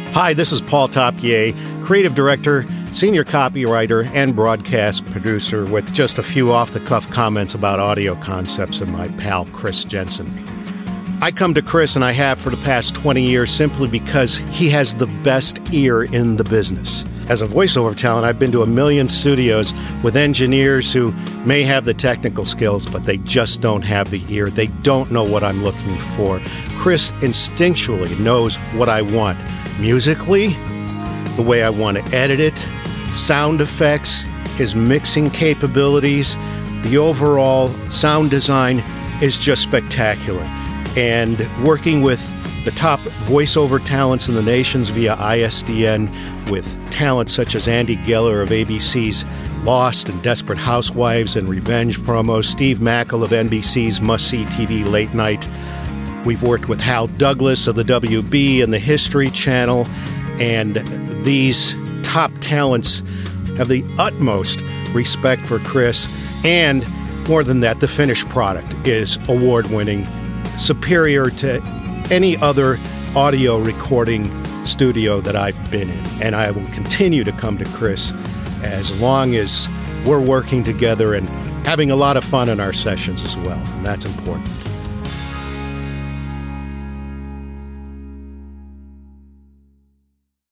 Hi, this is Paul Topier, creative director, senior copywriter, and broadcast producer with just a few off-the-cuff comments about audio concepts and my pal Chris Jensen. I come to Chris, and I have for the past 20 years, simply because he has the best ear in the business. As a voiceover talent, I've been to a million studios with engineers who may have the technical skills, but they just don't have the ear. They don't know what I'm looking for. Chris instinctually knows what I want. Musically, the way I want to edit it, sound effects, his mixing capabilities, the overall sound design is just spectacular. And working with the top voiceover talents in the nations via ISDN, with talent such as Andy Geller of ABC's Lost and Desperate Housewives and Revenge promos, Steve Mackel of NBC's Must-See TV Late Night. We've worked with Hal Douglas of the WB and the History Channel, and these top talents have the utmost respect for Chris, and more than that, the finished product is award-winning, superior to any other audio recording studio that I've been in. And I will continue to come to Chris as long as we're working together and having a lot of fun in our sessions as well, and that's important.